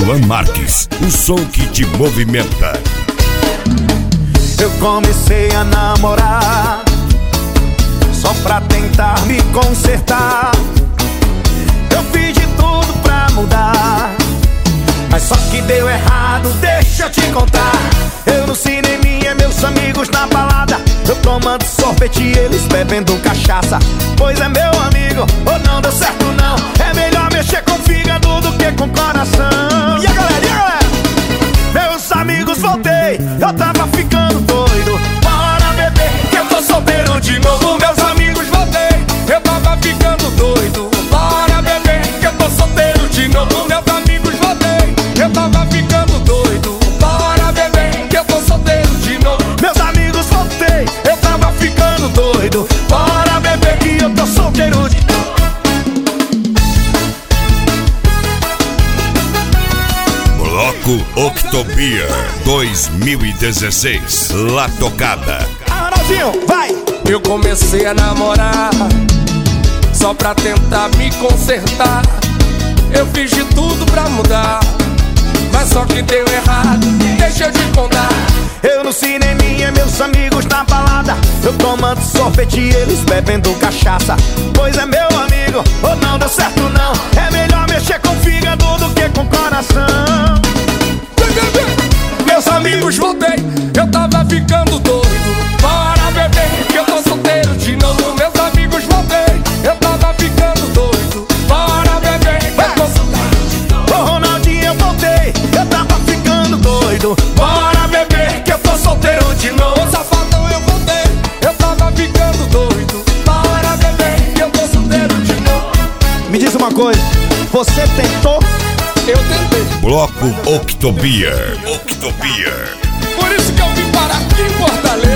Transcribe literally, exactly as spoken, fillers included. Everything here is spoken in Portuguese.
Alan Marques, o som que te movimenta. Eu comecei a namorar só pra tentar me consertar. Eu fiz de tudo pra mudar, mas só que deu errado, deixa eu te contar. Eu no cineminha, meus amigos na balada, eu tomando sorvete e eles bebendo cachaça. Pois é, meu amigo, ou não deu certo não. É melhor mexer com fígado do que com coração. E a galera, e a galera? Meus amigos, voltei, eu tava ficando doido. Bora beber, que eu tô solteiro de novo. Meus amigos, voltei, eu tava ficando doido. Bora beber, que eu tô solteiro de novo. Meus amigos, voltei, eu tava ficando doido. Bora beber, que eu tô solteiro de novo. Meus amigos, voltei, eu tava ficando doido. Bora beber, que eu tô solteiro de novo. Bloco Octobeer dois mil e dezesseis, La Tocada. Arnaldinho, vai! Eu comecei a namorar só pra tentar me consertar. Eu fiz de tudo pra mudar, mas só que deu errado, deixa eu te contar. Eu no cineminha, meus amigos na balada, eu tomando sorvete e eles bebendo cachaça. Pois é, meu amigo, ou não deu certo não. É melhor mexer com fígado do que com coração. Meus amigos, voltei, eu tava ficando doido. Bora beber, que eu tô solteiro de novo. Meus amigos, voltei, eu tava ficando doido. Bora beber, que eu tô solteiro de novo. Ô Ronaldinho, eu voltei, eu tava ficando doido. Bora beber, que eu tô solteiro de novo. Ô safadão, eu voltei, eu tava ficando doido. Bora beber, que eu tô solteiro de novo. Me diz uma coisa, você tentou? Eu tentei. Bloco Octobeer. Octobeer. Por isso que eu vim parar aqui em Fortaleza.